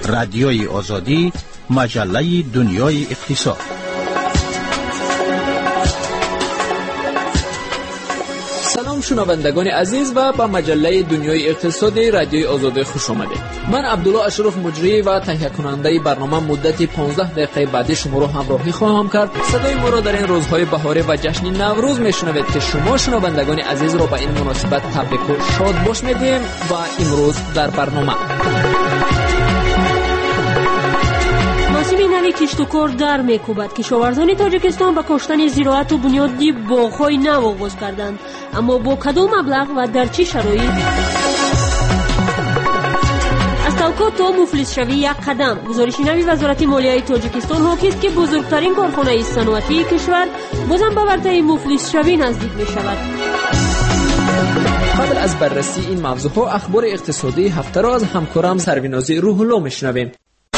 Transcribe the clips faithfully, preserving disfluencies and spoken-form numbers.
رادیوی آزادی، مجله دنیای اقتصاد. سلام شنوندگان عزیز و با مجله دنیای اقتصادی رادیوی آزادی خوش آمدید. من عبدالله اشرف مجری و تهیه کننده برنامه مدت پانزده دقیقه بعدی شما را همراهی خواهم کرد. صدای ما را در این روزهای بهاری و جشن نوروز میشنوید که شما شنوندگان عزیز را با این مناسبت تبریک و شاد باش میگیم. و امروز در برنامه موسم نوی کشت و کار در میکوبد. کشاورزان تاجیکستان با کاشتن زراعت و بنیادی باغ‌های نو آغاز کردند، اما با کدام مبلغ و در چه شرایط؟ از توقع تا مفلس شوی یک قدم. گزارش نوی وزارت مالیه تاجیکستان حاکی است که بزرگترین کارخانه صنعتی کشور بازم به ورطه مفلس شوی نزدیک می شود. قبل از بررسی این موضوع ها اخبار اقتصادی هفته را از همکارم سرویناز روح الله میشنویم.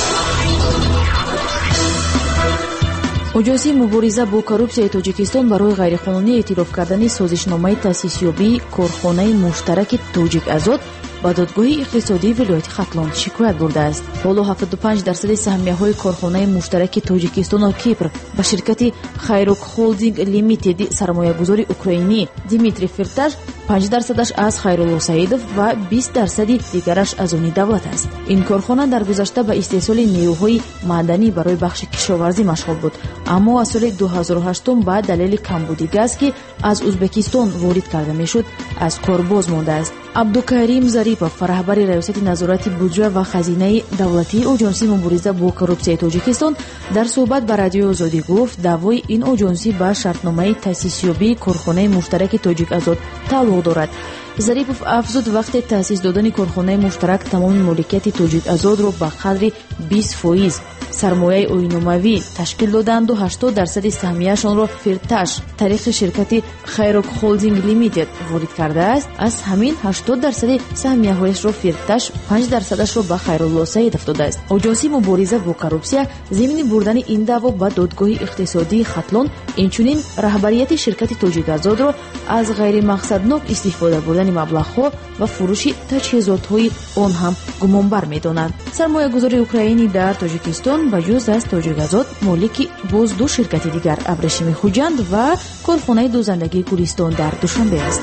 اجازه مبارزه با کورپسیای تاجیکستان برای غیرقانونی اعتراف کردن سازشنامه تأسیسیابی کارخانه مشترک توجیک آزاد با دادگاه اقتصادی ولایت ختلان شکایت برده است. حالا هفتاد و پنج درصد سهمیه‌های کارخانه مشترک تاجیکستان و کیپر به شرکت خیروک هولدینگ لیمیتد سرمایه‌گذار اوکراینی دیمیتری فرتاش، پنج درصدش از خیرالله سعیدов و بیست درصد دیگرش از آن دولت است. این کارخانه در گذشته به استحصال نیروهای معدنی برای بخش کشاورزی مشغول بود، اما از سال دو هزار و هشت به دلیل کمبود گاز که از ازبکستان وارد کرده میشد از کار باز مانده است. عبدالکریم ظریفов، رهبر ریاست نظارت بودجه و خزینه دولتی اجنسی مبارزه با کورپسیای تاجیکستان در صحبت با رادیوی آزادی گفت دعوای این اجنسی به شرطنامه تأسیسیابی کارخانه مشترک توجیک آزاد تعلق دارد. ظریفов افزود وقت تأسیس دادن کارخانه مشترک تمام مالکیت توجیک آزاد را به قدر بیست فیصد سرمایه عینوموی تشکیل دادند و هشتاد درصد سهمیه‌شان را فرتاش طریق شرکت خیروک هولدینگ لیمیتد وارد کرده است. از همین هشتاد درصد سهمیه‌هایش را فرتاش، پنج درصدش را به خیرالله سعیدов داده است. اجنسی مبارزه با کورپسیا ضمن بردن این دعوا به دادگاه اقتصادی ختلان اینچنین رهبریت شرکت توجیک آزاد را از غیر مقصدناک استفاده بردن مبلغ‌ها و فروش تجهیزات‌های آن هم گمانبر می‌دانند. سرمایه‌گذاری اوکراینی در تاجیکستان با جز از توجیک آزاد مالک باز دو شرکت دیگر ابریشم خوجند و کارخانه دوزندگی کوهستان در دوشنبه است.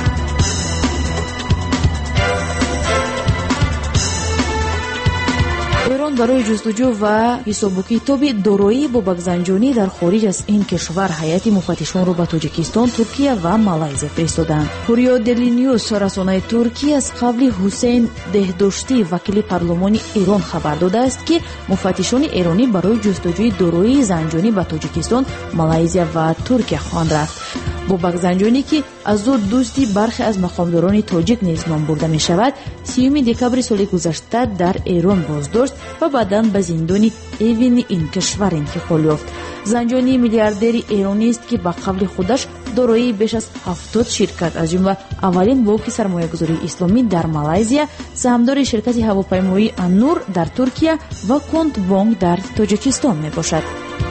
ایران برای جستجو و حساب و کتاب دارایی بابک زنجانی در خارج از این کشور هیئت مفتشان را به تاجیکستان، ترکیه و مالایزیا فرستادند. هوریا دلی نیوز رسانه ترکیه از قبل حسین دهداشتی وکیل پارلمانی ایران خبر داده است که مفتشان ایرانی برای جستجوی دارایی زنجانی به تاجیکستان، مالایزیا و ترکیه خواهند رفت. بابک زنجانی که از او دوستی برخی از مقامداران تاجیک نیز نام برده می شود، سیوم دکبر سال گذشته در ایران بازداشت و بعداً به زندان ایوین این کشور انتقال یافت. زنجانی میلیاردر ایرانی است که با قبل خودش دارایی بیش از هفتاد شرکت از جمله اولین بانک سرمایه‌گذاری اسلامی در مالایزیا، سهامدار شرکت هواپیمایی انور در ترکیه و کنت بانک در تاجیکستان می باشد.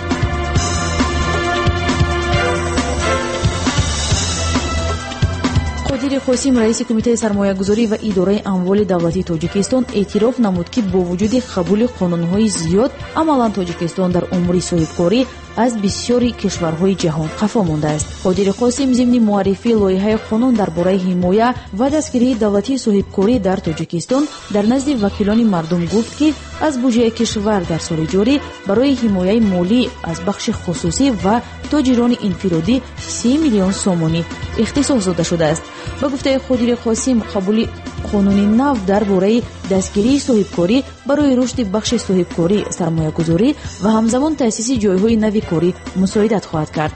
قادر قاسم رئیس کمیته سرمایه‌گذاری و اداره اموال دولتی تاجیکستان اعتراف نمود که با وجود قبول قانون‌های زیاد عملاً تاجیکستان در امور صاحبکاری از بسیاری کشورهای جهان قفا مانده است. قادر قاسم ضمن معرفی لایحه قانون درباره حمایت و دستگیری دولتی صاحبکاری در تاجیکستان در نزد وکیلان مردم گفت که از بودجه کشور در سال جاری برای حمایت مالی از بخش خصوصی و تاجران انفرادی سی میلیون سومانی اختصاص داده شده است. با گفته قادر قاسم قبول قانون نو درباره دستگیری صاحبکاری برای رشد بخش صاحبکاری سرمایه‌گذاری و همزمان تأسیس جایهای نوی کاری مساعدت خواهد کرد.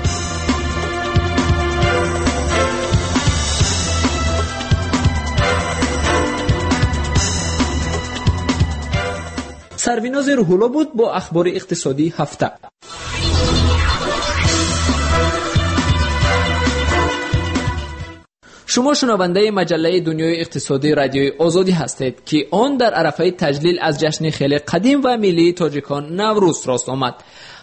سرویناز روح الله بود با اخبار اقتصادی هفته. شما شنونده مجله دنیای اقتصادی رادیوی آزادی هستید که آن در عرفه تجلیل از جشن خیلی قدیم و ملی تاجیکان نوروز راست آمد.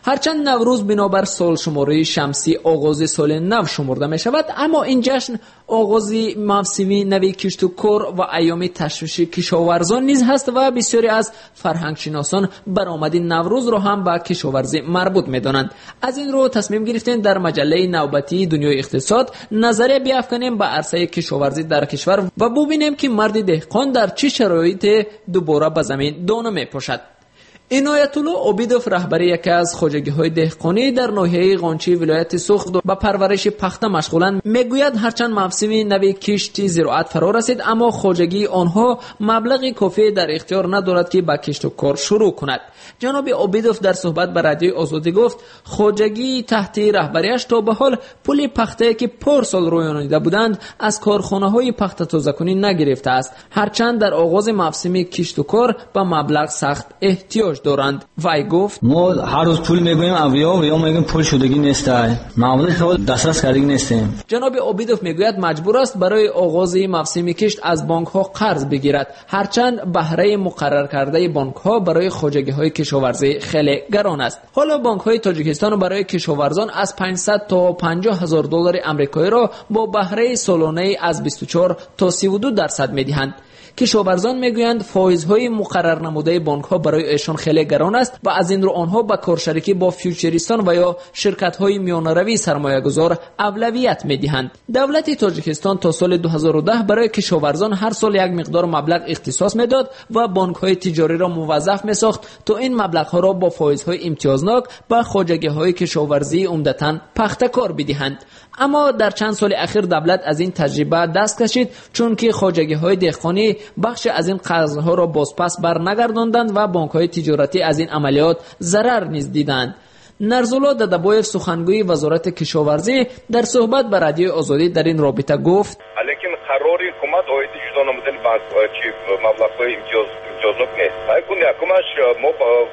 هرچند نوروز بنابر سال شماره شمسی آغاز سال نو شمرده می شود، اما این جشن آغاز موسم نو کشت و کار و ایام تشویش کشاورزان نیز هست و بسیاری از فرهنگ شناسان برآمد نوروز را هم به کشاورزی مربوط می دانند. از این رو تصمیم گرفتیم در مجله نوبتی دنیای اقتصاد نظریه بیافکنیم به عرصه کشاورزی در کشور و ببینیم که مرد دهقان در چه شرایطی دوباره به زمین دانه می پاشد. عنایت الله عبیدوف رهبر یکی از خواجگی‌های دهقانی در ناحیه قانچی ولایت سوخت با پرورش پخته مشغولند میگوید هرچند موسم نو کشت زراعت فرا رسید، اما خواجگی آنها مبلغ کافی در اختیار ندارد که با کشت و کار شروع کند. جناب عبیدوف در صحبت با رادیوی آزادی گفت خواجگی تحت رهبریش تا به حال پول پخته که پارسال رویانیده بودند از کارخانه‌های پخته تازه‌کنی نگرفته است، هرچند در آغاز موسم کشت و کار به مبلغ سخت احتیاج دارند. وی گفت ما هر روز پول میگوییم اولیا و یا میگیم پول شدگی نیست، معامله خود دسترس کردگی نیستیم. جناب عبیدوف میگوید مجبور است برای آغاز موسم کشت از بانک ها قرض بگیرد، هرچند بهره مقرر کرده بانک ها برای خواجگی های کشاورزی خیلی گران است. حالا بانک های تاجیکستان برای کشاورزان از پانصد تا پنجاه هزار دلار آمریکایی را با بهره سالانه از بیست و چهار تا سی و دو درصد میدهند. کشاورزان میگویند فایزهای مقرر نموده بانک ها برای ایشان خیلی گران است و از این رو آنها با کارشریکی با فیوچریستان و یا شرکت های میانروی سرمایه گذار اولویت میدهند. دولت تاجیکستان تا سال دو هزار و ده برای کشاورزان هر سال یک مقدار مبلغ اختصاص میداد و بانک های تجاری را موظف میساخت تا این مبلغ ها را با فایزهای امتیازناک به خواجگی های کشاورزی عمدتاً پخته کار بدهند. اما در چند سال اخیر دولت از این تجربه دست کشید، چون که خواجگی های دهقانی بخش از این قرضها را بازپس بر نگرداندند و بانک های تجارتی از این عملیات ضرر نیز دیدند. نرزولا ددبایف سخنگوی وزارت کشاورزی در صحبت با رادیوی آزادی در این رابطه گفت لیکن قراری حکومت اویدی شده نمودن بانک چی مبلغ های امتیاز امتیازناک نیست. ایکون یکمش ما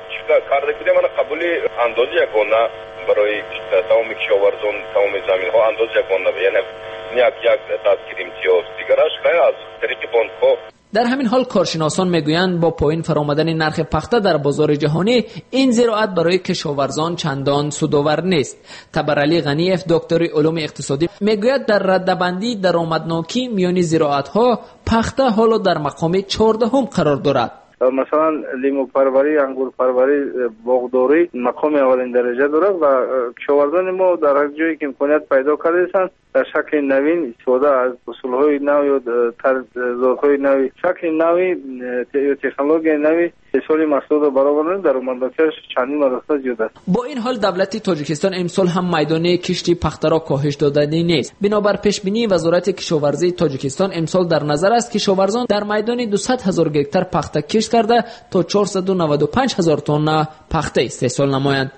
کارده بودیم من قبولی اندازی یکونه برای تمام کشاورزان تمام زمین ها اندازه کننده، یعنی یک یک دستگیر امتیاز دیگرش غیر از طریق بانک ها. در همین حال کارشناسان میگویند با پایین فرآمدن نرخ پخته در بازار جهانی این زراعت برای کشاورزان چندان سودآور نیست. تبرعلی غنیف دکتر علوم اقتصادی میگوید در ردبندی درآمدناکی میان زراعت ها پخته حالا در مقام چهاردهم قرار دارد. مثلا لیمو پروری، انگور پروری، باغداری مقام اولین درجه دارد و کشاورزان ما در هر جایی که امکانیت پیدا کردند در شکل نوین استفاده از اصولهای نوی و طرزهای نوی، شکل نوی یا تکنولوژی نوی سالی محصول برآورده در درآمدش چندین برابر زیاد است. با این حال دولت تاجیکستان امسال هم میدان کشتی پخته را کاهش دادنی نیست. بنابر پیش بینی وزارت کشاورزی تاجیکستان امسال در نظر است کشاورزان در میدان دویست هزار هکتار پخته کشت کرده تا چهارصد و نود و پنج هزار تن پخته استحصال نمایند.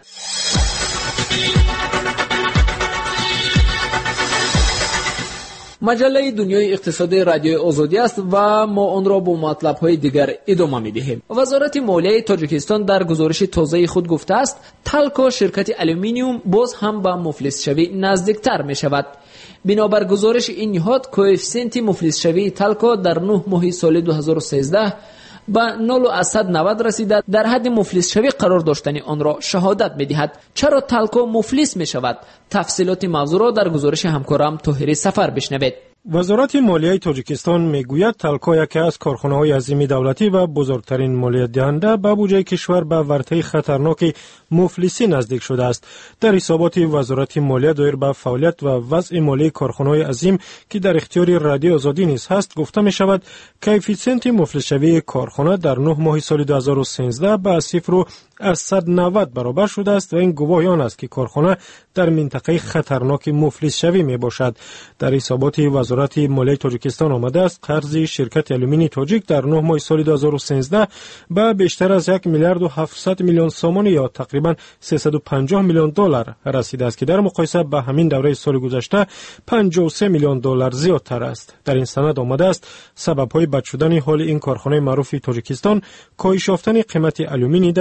مجله دنیای اقتصادی رادیوی آزادی است و ما آن را با مطلب‌های دیگر ادامه می‌دهیم. وزارت مالیه تاجیکستان در گزارش تازه خود گفته است تلکو شرکت آلومینیوم باز هم به مفلس شوی نزدیکتر می‌شود. بنابر گزارش این نهاد کوئفیسیانت مفلس شوی تلکو در نه ماه سال دو هزار و سیزده با نول و صد و نود رسیده در حد مفلس شوی قرار داشتن آن را شهادت می‌دهد. چرا تلکو مفلس می‌شود؟ تفصیلات موضوع را در گزارش همکارم طاهری سفر بشنوید. وزارت مالیه تاجیکستان میگوید تلکو یکی از کارخانه‌های عظیم دولتی و بزرگترین مالیات دهنده به بودجه کشور به ورطه خطرناک مفلسی نزدیک شده است. در حسابات وزارت مالیه دایر به فعالیت و وضع مالی کارخانه‌های عظیم که در اختیار رادیو آزادی نیز هست گفته می شود کوئفیسیانت مفلس شوی کارخانه در نه ماه سال دو هزار و سیزده به صفر و از صد و نود برابر شده است و این گواهی آن است که کارخانه در منطقه خطرناک مفلس شوی می باشد. در حسابات وزارت مالیه تاجیکستان آمده است قرض شرکت آلومینی تاجیک در نه ماه سال دو هزار و سیزده به بیشتر از یک میلیارد و هفتصد میلیون سوم یا تقریبا سیصد و پنجاه میلیون دلار رسیده است که در مقایسه با همین دوره سال گذشته پنجاه و سه میلیون دلار زیادتر است. در این سند آمده است سبب‌های بد شدن حال این کارخانه معروف تاجیکستان کاهش یافتن قیمت آلومینی در بازار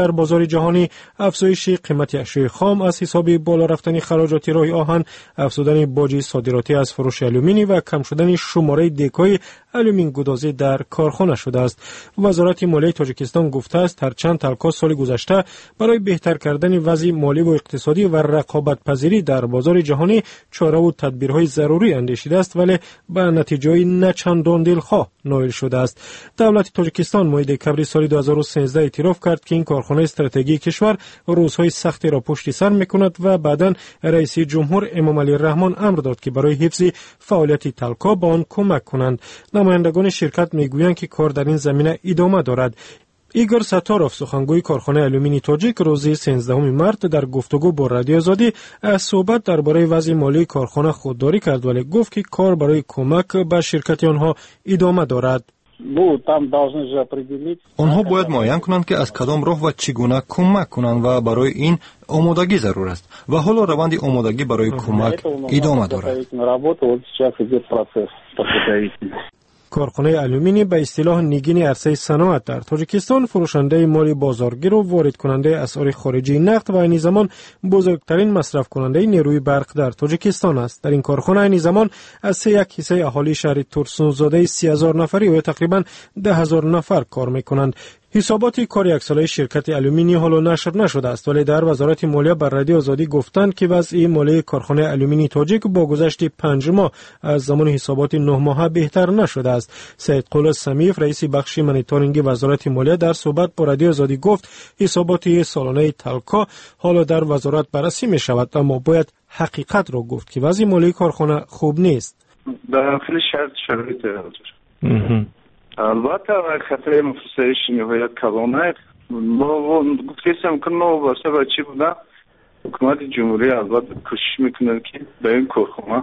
جهانی، افزایش قیمت اشیاء خام از حساب بالا رفتن خراجات راه آهن، افزودن باج صادراتی از فروش آلومینی و کم شدن شماره دکای آلومین گدازی در کارخانه شده است. وزارت مالیه تاجیکستان گفته است هرچند تلکا سال گذشته برای بهتر کردن وضع مالی و اقتصادی و رقابت پذیری در بازار جهانی چاره و تدبیرهای ضروری اندیشیده است، ولی به نتیجه نه چندان دلخواه نائل شده است. دولت تاجیکستان ماه دکمبر سال دو هزار و سیزده اعتراف کرد که این کارخانه استراتژیکی کشور روزهای سختی را پشت سر میکند و بعداً رئیس جمهور امام علی رحمان امر داد که برای حفظ فعالیت تلکا به آن کمک کنند. نمایندگان شرکت میگویند که کار در این زمینه ادامه دارد. ایگور ستاروف، سخنگوی کارخانه آلومینی تاجیک، روز سیزدهم مارس در گفتگو با رادیو آزادی از صحبت درباره وضع مالی کارخانه خودداری کرد، ولی گفت که کار برای کمک به شرکت آنها ادامه دارد. آنها باید معاین کنند که از کدام راه و چگونه کمک کنند و برای این آمادگی ضرور است و حالا روند آمادگی برای کمک ادامه دارد. کارخانه آلومینی به اصطلاح نگین عرصه صنعت در تاجیکستان فروشنده مالی بازارگیر و وارد کننده اسعار خارجی نقد و این زمان بزرگترین مصرف کننده نیروی برق در تاجیکستان است. در این کارخانه این زمان از سه یک حصه اهالی شهر تورسونزاده سی هزار نفری و تقریبا ده هزار نفر کار میکنند. حسابات کار یک ساله شرکت آلومینی حالا نشر نشده است، ولی در وزارت مالیه بر رادیو آزادی گفتند که وضع مالی کارخانه آلومینی تاجیک با گذشت پنج ماه از زمان حسابات نه ماهه بهتر نشده است. سید قول سمیف، رئیس بخش مانیتورینگ وزارت مالیه، در صحبت با رادیو آزادی گفت حسابات سالانه تلکا حالا در وزارت بررسی می شود، اما باید حقیقت را گفت که وضع مالی کارخانه خوب نیست. داخل شرط شرایط حاضر البته خطر مفسدش نهایت کلانه ما گفتیم که نو واسه بچه بوده حکومت جمهوری البته کوشش میکنه که به این کارخانه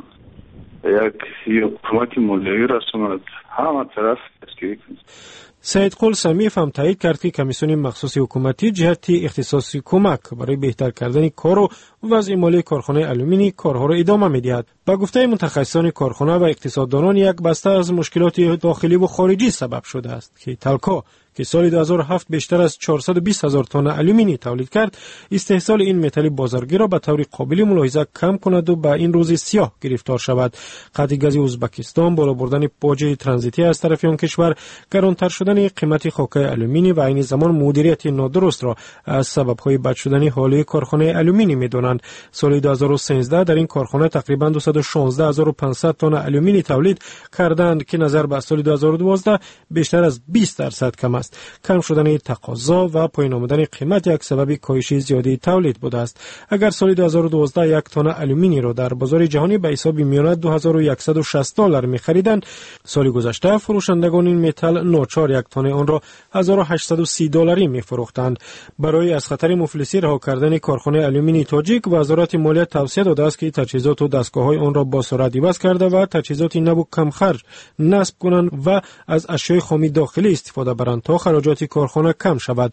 یک حکومت مالیوی رسوند همه طرف دستگیری کنه. سید قول سمیف هم تایید کرد که کمیسیون مخصوص حکومتی جهت اختصاصی کمک برای بهتر کردن کار و وضع مالی کارخانه آلومینی کارها را ادامه می‌دهد. با گفته متخصصان کارخانه و اقتصاددانان، یک بسته از مشکلات داخلی و خارجی سبب شده است که تلکا که سال دو هزار و هفت بیشتر از چهارصد و بیست هزار تن آلومینی تولید کرد، استحصال این متل بازارگیر را به طور قابل ملاحظه کم کند و به این روز سیاه گرفتار شود. قطع گاز ازبکستان، بالا بردن باج ترانزیتی از طرف آن کشور، گرانتر شدن قیمت خاک آلومینی و این زمان مدیریت نادرست را از سبب‌های بد شدن حالی کارخانه آلومینی می‌دانند. سال دو هزار و سیزده در این کارخانه تقریباً دویست و شانزده هزار و پانصد تن آلومینی تولید کردند که نظر به سال دو هزار و دوازده بیشتر از بیست درصد کم است. کم شدن تقاضا و پایین آمدن قیمت یک سبب کاهش زیادی تولید بوده است. اگر سال دو هزار و دوازده یک تن آلومینی را در بازار جهانی به حساب میانه دو هزار و صد و شصت دلار می‌خریدند، سال گذشته فروشندگان این متل ناچار یک تن آن را هزار و هشتصد و سی دلاری می‌فروختند. برای از خطر مفلسی رها کردن کارخانه آلومینی تاجیک، وزارت مالیه توصیه داده است که تجهیزات و دستگاه‌های آن را با سرعت عوض کرده و تجهیزات نو کم خرج نصب کنند و از اشیاء خام داخلی استفاده برند تا خراجات کارخانه کم شود.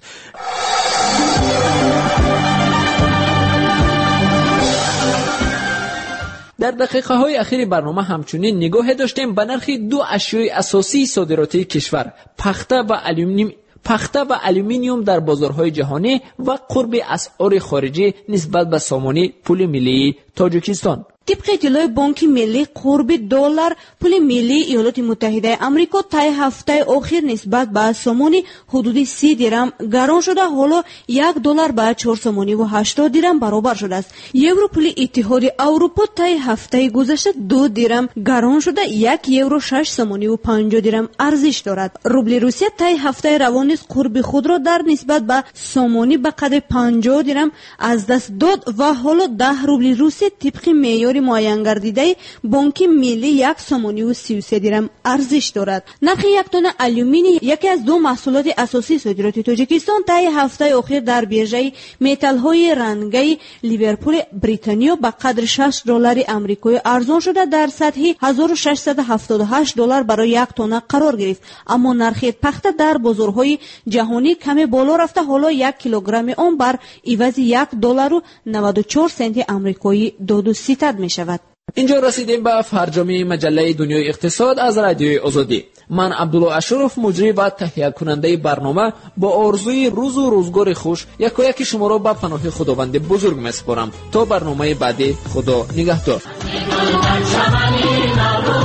در دقیقه های اخیر برنامه همچنین نگاه داشتیم به نرخ دو اشیاء اساسی صادراتی کشور، پخته و آلومینیوم پخته و آلومینیوم در بازارهای جهانی و قرب اسعار خارجی نسبت به سامانه پول ملی تاجیکستان. طبق اطلاع بانک ملی، قرب دلار پول ملی ایالات متحده آمریکا طی هفته اخیر نسبت به سامانی حدود سی درم گران شده، حالا یک دلار به چهار سامانی و هشتاد درم برابر شده است. یورو پول اتحاد اروپا طی هفته گذشته دو درم گران شده، یک یورو شش سامانی و پنجاه درم ارزش دارد. روبل روسیه طی هفته روان نیز قرب خود را در نسبت به سامانی به قدر پنجاه درم از دست داد و حالا ده روبل روسی طبق معیار معین گردیده بانک ملی یک سامانی و سی و سه درم ارزش دارد. نرخ یک تن آلومینی، یکی از دو محصولات اساسی صادرات تاجیکستان، طی هفته اخیر در بیرژه متل های رنگی لیورپول بریتانیا به قدر شش دلار آمریکایی ارزان شده در سطح هزار و ششصد و هفتاد و هشت دلار برای یک تن قرار گرفت. اما نرخ پخته در بازارهای جهانی کمی بالا رفته، حالا یک کیلوگرم آن بر عوض یک دلار و نود و چهار سنت آمریکایی داد و ستد می شود. اینجا رسیدیم به فرجام مجله دنیای اقتصاد از رادیوی آزادی. من عبدالله اشرف مجری و تهیه کننده برنامه با آرزوی روز و روزگار خوش یکایک شما را به پناه خداوند بزرگ میسپارم. تا برنامه بعدی، خدا نگهدار.